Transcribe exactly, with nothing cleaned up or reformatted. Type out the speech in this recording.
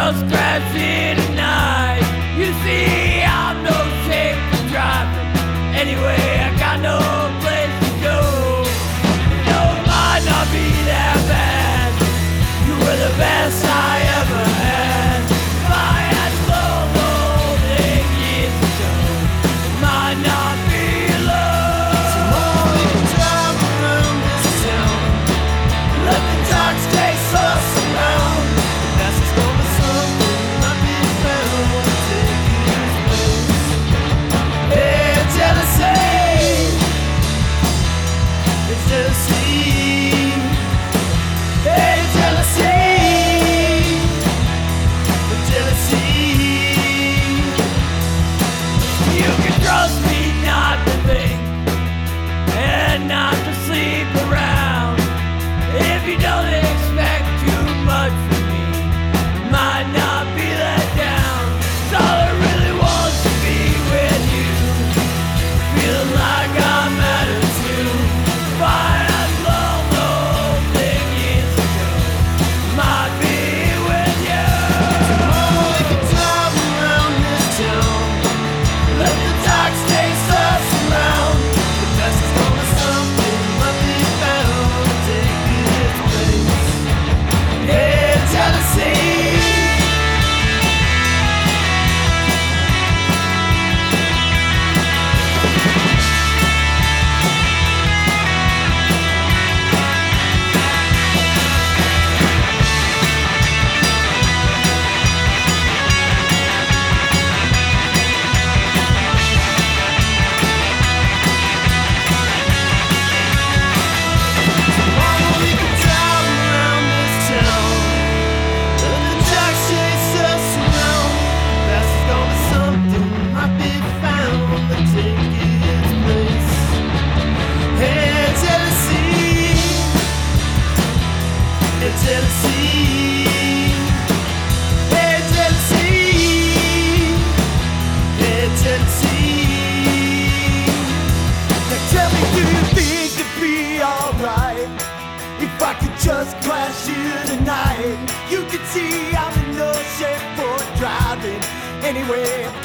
just crash here tonight. You see, I'm no shape for driving. Anyway, I got no place to go. No, it might not be that bad. You were the best I ever had. If I had flown the whole thing years ago, it might not be love. Tomorrow we can drive around this town. Let the dogs chase us around. The past is gonna be something not be found. Take its place. Hey, jealousy. It's jealousy. Hey, jealousy. The jealousy. You can trust me not to think and not to sleep around. If you don't expect too much from me, it might not be let down. 'Cause all I really want to be with you, feeling like I matter too. If I had blown the whole thing years ago, might be with you. Tomorrow we can drive around this town. Let the dogs chase us around. The past is gonna be something might be found. Take its place. Hey, jealousy. Tomorrow we can drive around this town. Let the dogs chase us around. The past is gonna be something might be found. To take its place. Hey, jealousy. Hey, jealousy. Hey, jealousy. Hey, jealousy. Now tell me, do you think it'd be alright if I could just crash here tonight? You can see I'm in no shape for driving. Anyway,